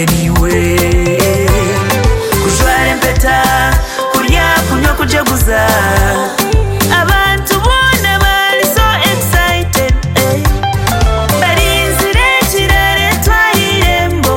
anyway. Kujwara empeta, kurya kunywa kujaguza, abantu bona bari so excited. Barinzire kirare twahirembo,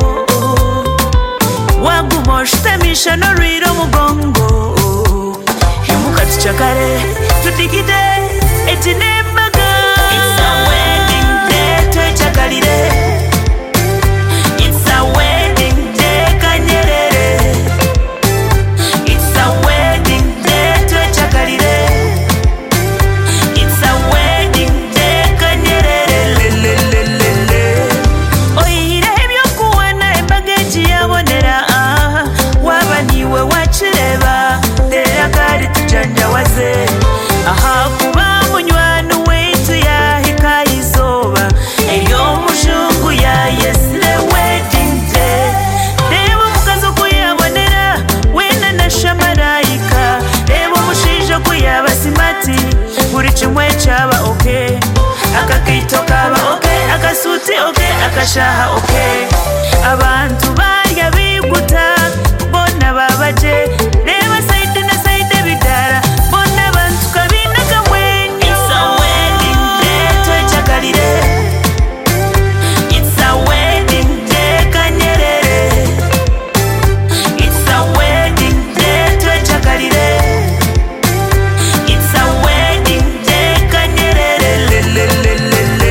wagumoshutamisha norwira umugongo. Himuka tucakare tudikide ekinembaga. It's a wedding day twechakalire. It's a wedding day Kanyerere. It's a wedding day twechakalire. It's a wedding day Kanyerere. Lelelelele. Oyire ebyokuwana embaga ekiyabonera. Waba niwe wakireba tera kari tujanjawaze. Aha kuba munywani wetu yahika izoba ery'omujungu yayesire wedding day. Reba omukazi okuyabonera wena nasha marayika. Reba omushaija okuyaba simati buri kimwe kyaba okay. Akakaito kaba okay, akasuti okay, akashaha okay. Abantu barya biguta bona babaje. Reba side na side bidara bona abantu kabina kamwe. It's a wedding day twechakalire. It's a wedding day Kanyerere. It's a wedding day twechakalire. It's a wedding day Kanyerere. Lelelelele.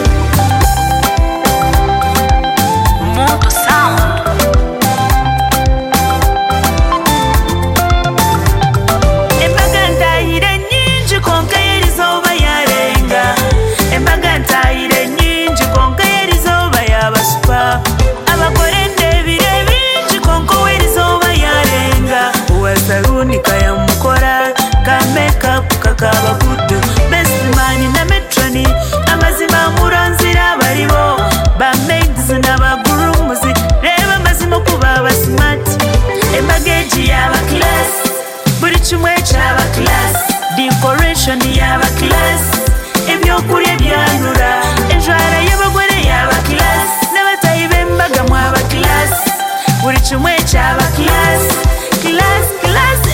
Mundo Sound. Embaga ntahire nyingi konka yerizoba yarenga. Embaga ntahire nyingi konka yerizoba yabasupa. Abagore ndebire bingi konka werizoba yarenga. Uwa saluni kayamukora, ka makeup kakaba good. Best man na metroni, amazima muranzira baribo. Ba maids n'aba grooms, reba amazima kuba ba smart. Embaga yaba class, buri kimwe cyaba class. Decoration yaba class, ebyokurya byanura. Enjwara y'abagore yaba class, n'abatayi b'embaga mwaba class. Buri kimwe cyaba class, class, class.